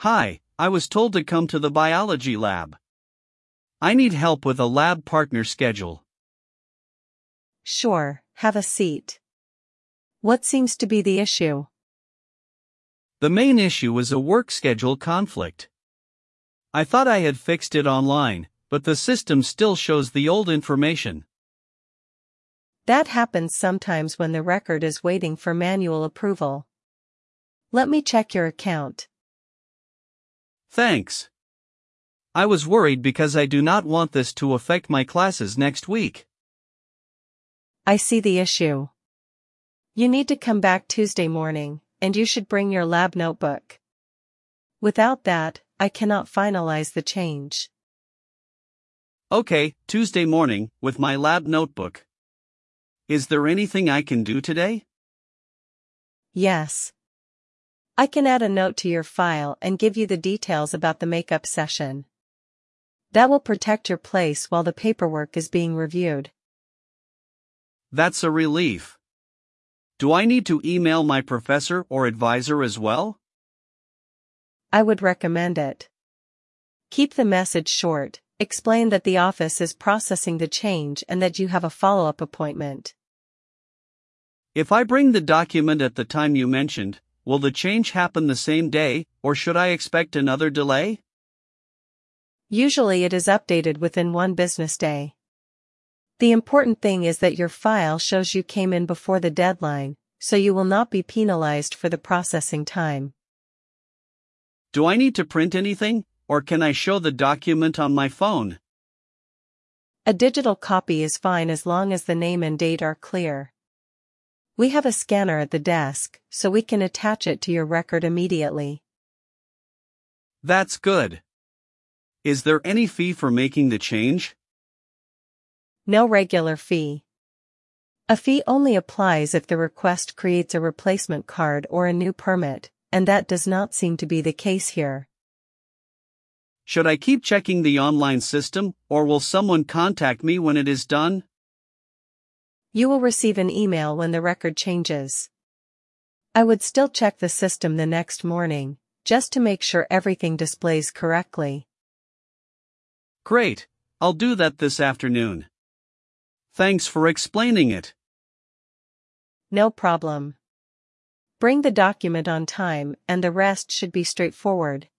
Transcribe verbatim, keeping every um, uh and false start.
Hi, I was told to come to the biology lab. I need help with a lab partner schedule. Sure, have a seat. What seems to be the issue? The main issue is a work schedule conflict. I thought I had fixed it online, but the system still shows the old information. That happens sometimes when the record is waiting for manual approval. Let me check your account. Thanks. I was worried because I do not want this to affect my classes next week. I see the issue. You need to come back Tuesday morning, and you should bring your lab notebook. Without that, I cannot finalize the change. Okay, Tuesday morning, with my lab notebook. Is there anything I can do today? Yes. I can add a note to your file and give you the details about the makeup session. That will protect your place while the paperwork is being reviewed. That's a relief. Do I need to email my professor or advisor as well? I would recommend it. Keep the message short, explain that the office is processing the change and that you have a follow-up appointment. If I bring the document at the time you mentioned, will the change happen the same day, or should I expect another delay? Usually it is updated within one business day. The important thing is that your file shows you came in before the deadline, so you will not be penalized for the processing time. Do I need to print anything, or can I show the document on my phone? A digital copy is fine as long as the name and date are clear. We have a scanner at the desk, so we can attach it to your record immediately. That's good. Is there any fee for making the change? No regular fee. A fee only applies if the request creates a replacement card or a new permit, and that does not seem to be the case here. Should I keep checking the online system, or will someone contact me when it is done? You will receive an email when the record changes. I would still check the system the next morning, just to make sure everything displays correctly. Great, I'll do that this afternoon. Thanks for explaining it. No problem. Bring the document on time and the rest should be straightforward.